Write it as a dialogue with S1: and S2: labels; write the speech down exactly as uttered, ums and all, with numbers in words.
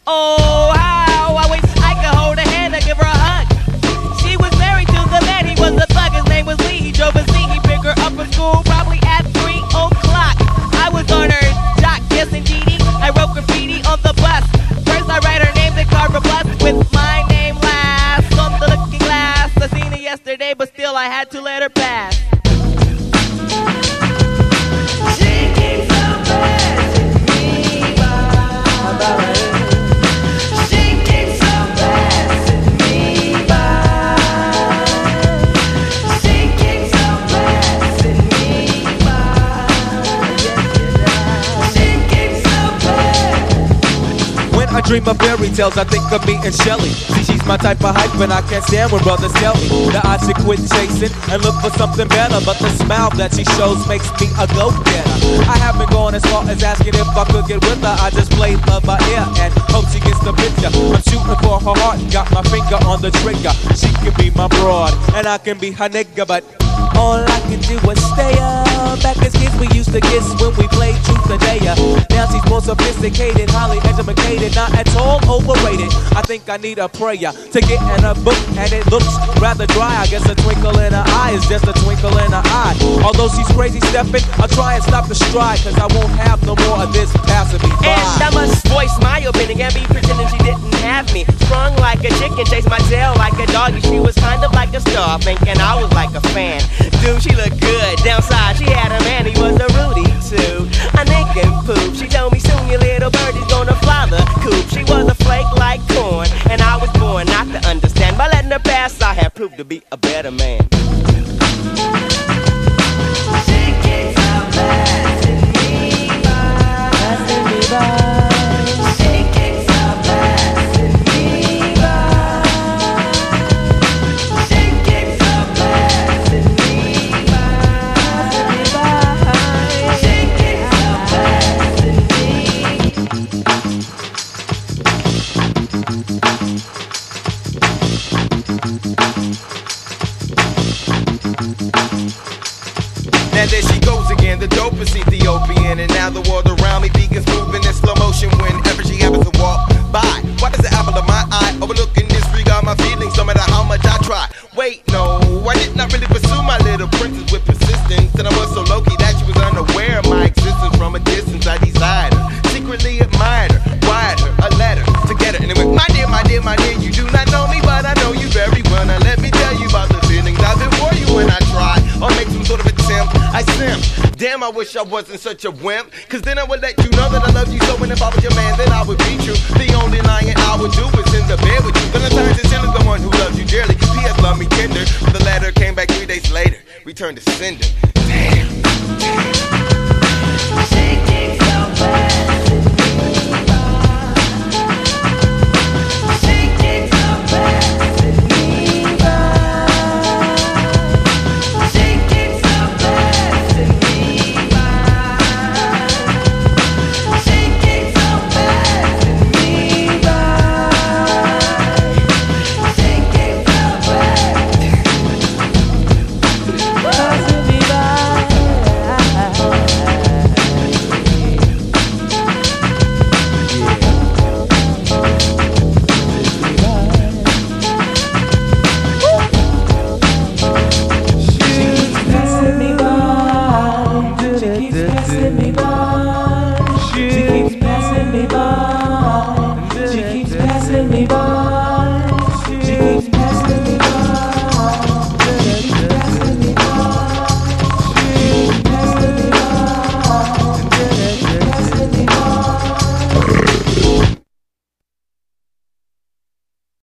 S1: Oh, how I wish I could hold her hand and give her a hug. She was married to the man, he was a thug, his name was Lee. He drove a Z, he picked her up from school, probably at three o'clock. I was on her jock, kissing Dee Dee. I wrote graffiti on the bus. First I write her name, then carve a plus with my name last on the looking glass. I seen her yesterday, but still I had to let her pass. She keeps on passing me by. She keeps on passing me by. She keeps on passing me by. She keeps on passing.
S2: When I dream of fairy tales, I think of me and Shelly. See, she's my type of hype, and I can't stand when brothers tell me that I should quit chasing and look for something better. But the smile that she shows makes me a go-getter. I haven't gone as far as asking if I could get with her. I just play love by ear and hope she gets the picture. I'm shooting for her heart, got my finger on the trigger. She can be my broad, and I can be her nigga, but all I can do is stay up. Back as kids we used to kiss when we played truth or dare. Now she's more sophisticated, highly educated, not at all overrated. I think I need a prayer to get in a book, and it looks rather dry. I guess a twinkle in her eye is just a twinkle in her eye. Although she's crazy stepping, I'll try and stop the stride, cause I won't have no more of this passing me by.
S1: And I must voice my opinion and be pretending she didn't have me. Sprung like a chicken, chased my tail like a doggy. She was kind of like a star, thinking I was like a fan. Dude, she looked good. Downside, she had a man, he was a Rudy too. A nick and poop. She told me soon your little birdie's gonna fly the coop. She was a flake like corn, and I was born not to understand. By letting her pass, I have proved to be a better man. She keeps on passing me by. Passing me by. She keeps on passing me by. She keeps on passing me by. She keeps on passing me.
S3: Now there she goes again, the dopest Ethiopian. And now the world around me begins moving in slow motion whenever she happens to walk by. Why does the apple of my eye overlook and disregard my feelings no matter how much I try? Wait, no, I did not really pursue my little princess with persistence. And I was so low-key that she was unaware of my existence. From a distance I desired her, secretly admired her, wired her a letter to get her. And it went, my dear, my dear, my dear, you do not know me, but I know you very well. Now let me tell you about the feelings I've been for you when I try or make some sort of attempt. I simp. Damn, I wish I wasn't such a wimp, cause then I would let you know that I love you so. And if I was